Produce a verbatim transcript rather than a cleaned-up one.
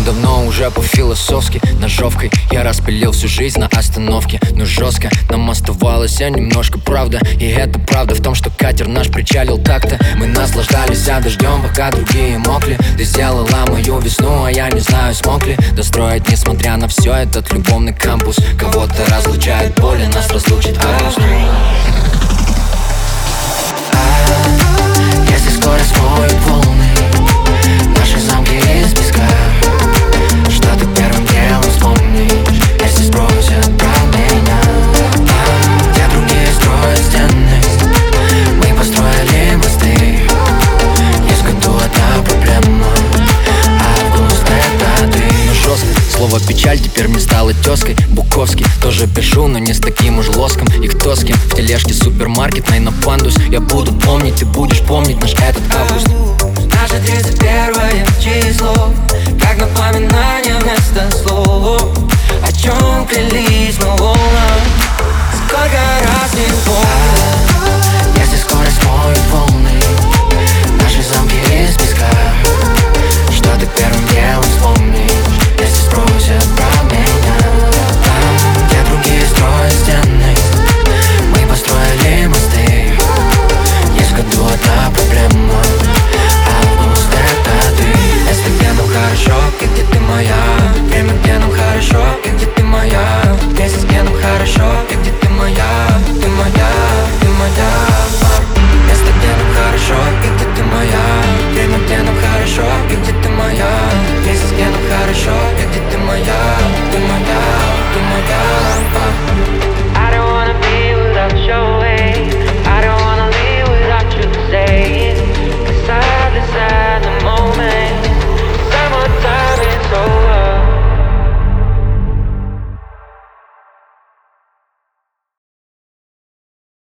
давным-давно уже по-философски ножовкой я распилил всю жизнь на остановке. Но жестко нам оставалось а немножко правда. И это правда в том, что катер наш причалил так-то. Мы наслаждались дождем, пока другие мокли. Ты сделала мою весну, а я не знаю, смог ли достроить, несмотря на все, этот любовный кампус. Кого-то разлучает боль, и нас разлучит август. А если скоро смоют волны наши замки из песка, что ты первым делом вспомнишь, если спросят про меня? А где другие строят стены, мы построили мосты. Есть в году одна проблема, август это ты. Ну жестко, слово печаль теперь мне стало тезкой. Буковский тоже пишу, но не с таким уж лоском. И кто с кем в тележке супермаркетной на пандус. Я буду помнить, ты будешь помнить наш этот август. Наше тридцать первое число, как напоминает